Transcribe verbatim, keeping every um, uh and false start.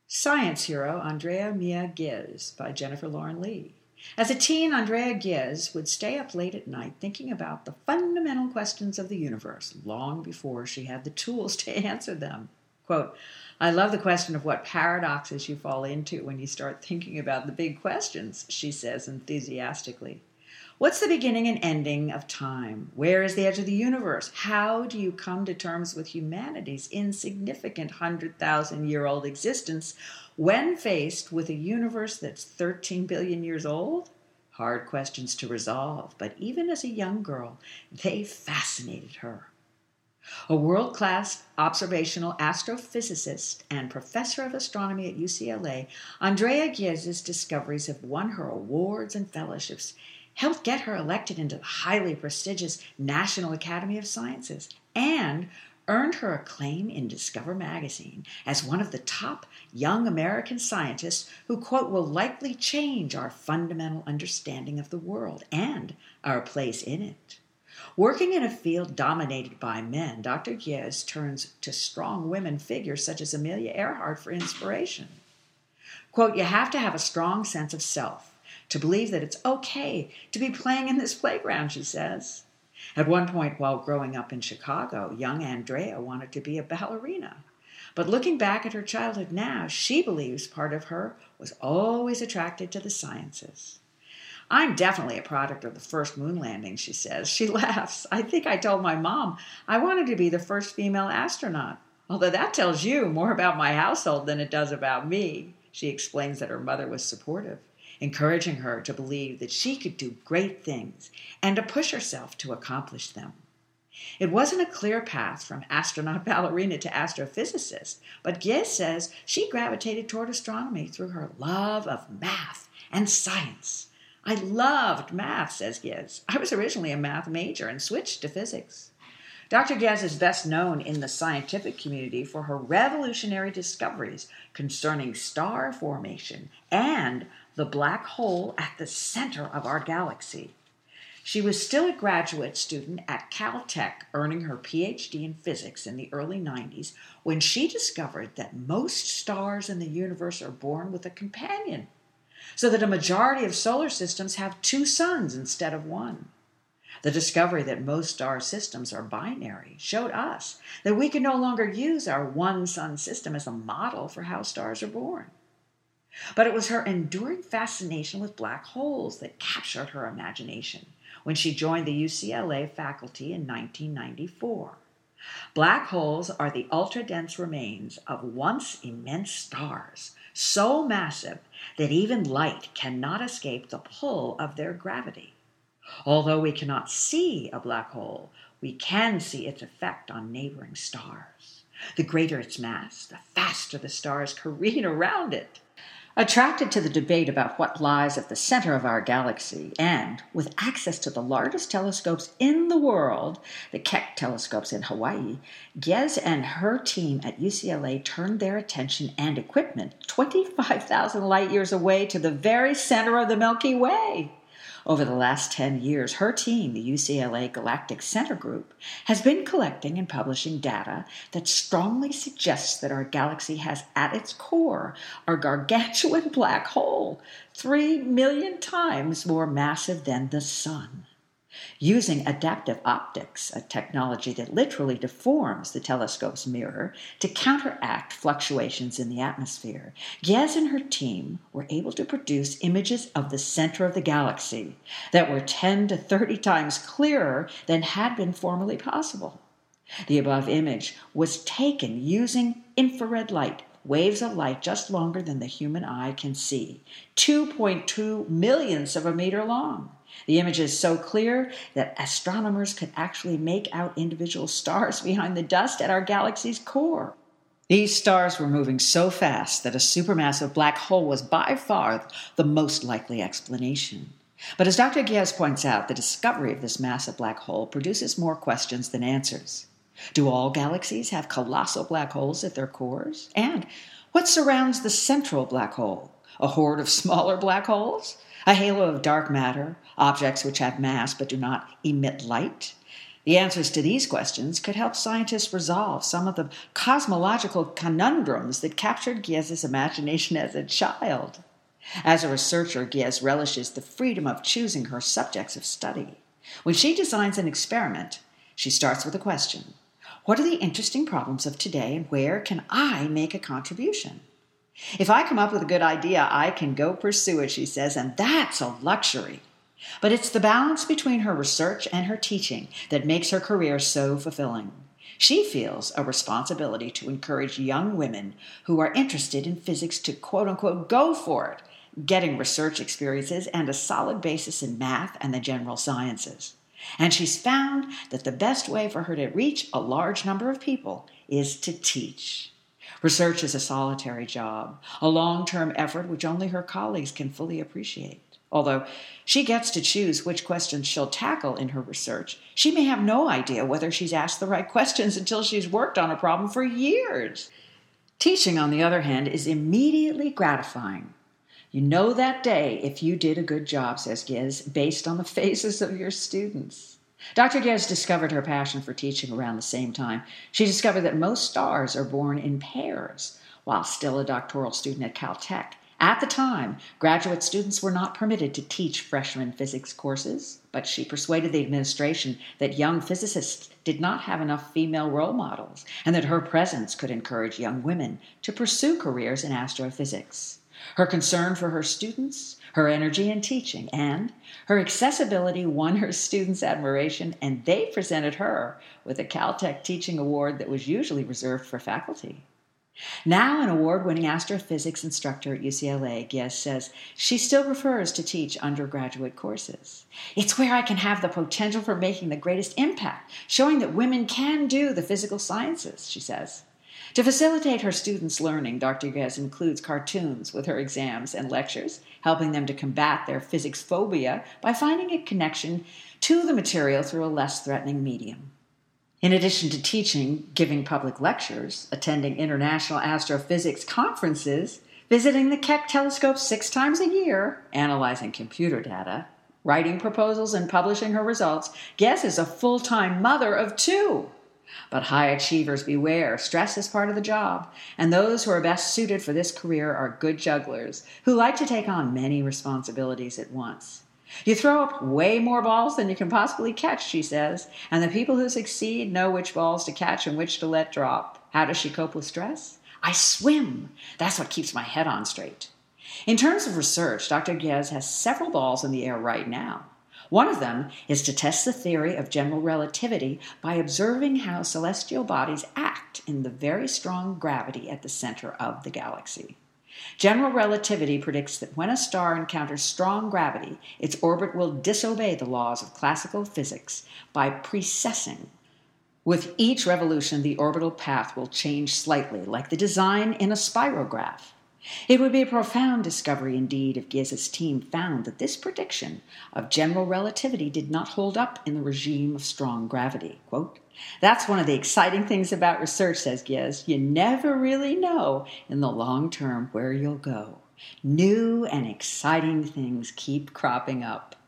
Science Hero Andrea Mia Giz by Jennifer Lauren Lee. As a teen, Andrea Giz would stay up late at night thinking about the fundamental questions of the universe long before she had the tools to answer them. Quote, "I love the question of what paradoxes you fall into when you start thinking about the big questions," she says enthusiastically. What's the beginning and ending of time? Where is the edge of the universe? How do you come to terms with humanity's insignificant one hundred thousand year old existence when faced with a universe that's thirteen billion years old? Hard questions to resolve, but even as a young girl, they fascinated her. A world-class observational astrophysicist and professor of astronomy at U C L A, Andrea Giz's discoveries have won her awards and fellowships, helped get her elected into the highly prestigious National Academy of Sciences, and earned her acclaim in Discover magazine as one of the top young American scientists who, quote, will likely change our fundamental understanding of the world and our place in it. Working in a field dominated by men, Doctor Giz turns to strong women figures such as Amelia Earhart for inspiration. Quote, "You have to have a strong sense of self to believe that it's okay to be playing in this playground," she says. At one point while growing up in Chicago, young Andrea wanted to be a ballerina. But looking back at her childhood now, she believes part of her was always attracted to the sciences. "I'm definitely a product of the first moon landing," she says. She laughs. "I think I told my mom I wanted to be the first female astronaut. Although that tells you more about my household than it does about me." She explains that her mother was supportive, encouraging her to believe that she could do great things and to push herself to accomplish them. It wasn't a clear path from astronaut ballerina to astrophysicist, but Giz says she gravitated toward astronomy through her love of math and science. "I loved math," says Giz. "I was originally a math major and switched to physics." Doctor Giz is best known in the scientific community for her revolutionary discoveries concerning star formation and the black hole at the center of our galaxy. She was still a graduate student at Caltech, earning her P H D in physics in the early nineties, when she discovered that most stars in the universe are born with a companion, so that a majority of solar systems have two suns instead of one. The discovery that most star systems are binary showed us that we can no longer use our one-sun system as a model for how stars are born. But it was her enduring fascination with black holes that captured her imagination when she joined the U C L A faculty in nineteen ninety-four. Black holes are the ultra-dense remains of once immense stars, so massive that even light cannot escape the pull of their gravity. Although we cannot see a black hole, we can see its effect on neighboring stars. The greater its mass, the faster the stars careen around it. Attracted to the debate about what lies at the center of our galaxy, and with access to the largest telescopes in the world, the Keck telescopes in Hawaii, Giz and her team at U C L A turned their attention and equipment twenty-five thousand light years away to the very center of the Milky Way. Over the last ten years, her team, the U C L A Galactic Center Group, has been collecting and publishing data that strongly suggests that our galaxy has at its core a gargantuan black hole, three million times more massive than the Sun. Using adaptive optics, a technology that literally deforms the telescope's mirror to counteract fluctuations in the atmosphere, Giz and her team were able to produce images of the center of the galaxy that were ten to thirty times clearer than had been formerly possible. The above image was taken using infrared light, waves of light just longer than the human eye can see, two point two millionths of a meter long. The image is so clear that astronomers could actually make out individual stars behind the dust at our galaxy's core. These stars were moving so fast that a supermassive black hole was by far the most likely explanation. But as Doctor Giz points out, the discovery of this massive black hole produces more questions than answers. Do all galaxies have colossal black holes at their cores? And what surrounds the central black hole? A horde of smaller black holes? A halo of dark matter, objects which have mass but do not emit light? The answers to these questions could help scientists resolve some of the cosmological conundrums that captured Gies's imagination as a child. As a researcher, Gies relishes the freedom of choosing her subjects of study. When she designs an experiment, she starts with a question. What are the interesting problems of today, and where can I make a contribution? If I come up with a good idea, I can go pursue it, she says, and that's a luxury. But it's the balance between her research and her teaching that makes her career so fulfilling. She feels a responsibility to encourage young women who are interested in physics to quote-unquote go for it, getting research experiences and a solid basis in math and the general sciences. And she's found that the best way for her to reach a large number of people is to teach. Research is a solitary job, a long-term effort which only her colleagues can fully appreciate. Although she gets to choose which questions she'll tackle in her research, she may have no idea whether she's asked the right questions until she's worked on a problem for years. Teaching, on the other hand, is immediately gratifying. You know that day if you did a good job, says Gies, based on the faces of your students. Doctor Gies discovered her passion for teaching around the same time. She discovered that most stars are born in pairs. While still a doctoral student at Caltech, at the time, graduate students were not permitted to teach freshman physics courses, but she persuaded the administration that young physicists did not have enough female role models and that her presence could encourage young women to pursue careers in astrophysics. Her concern for her students, her energy in teaching, and her accessibility won her students' admiration, and they presented her with a Caltech Teaching Award that was usually reserved for faculty. Now an award-winning astrophysics instructor at U C L A, Gies says she still prefers to teach undergraduate courses. It's where I can have the potential for making the greatest impact, showing that women can do the physical sciences, she says. To facilitate her students' learning, Doctor Gies includes cartoons with her exams and lectures, helping them to combat their physics phobia by finding a connection to the material through a less threatening medium. In addition to teaching, giving public lectures, attending international astrophysics conferences, visiting the Keck telescope six times a year, analyzing computer data, writing proposals and publishing her results, Gies is a full-time mother of two. But high achievers beware. Stress is part of the job, and those who are best suited for this career are good jugglers who like to take on many responsibilities at once. You throw up way more balls than you can possibly catch, she says, and the people who succeed know which balls to catch and which to let drop. How does she cope with stress? I swim. That's what keeps my head on straight. In terms of research, Doctor Gies has several balls in the air right now. One of them is to test the theory of general relativity by observing how celestial bodies act in the very strong gravity at the center of the galaxy. General relativity predicts that when a star encounters strong gravity, its orbit will disobey the laws of classical physics by precessing. With each revolution, the orbital path will change slightly, like the design in a spirograph. It would be a profound discovery indeed if Gies's team found that this prediction of general relativity did not hold up in the regime of strong gravity. Quote, "That's one of the exciting things about research," says Gies. "You never really know in the long term where you'll go. New and exciting things keep cropping up."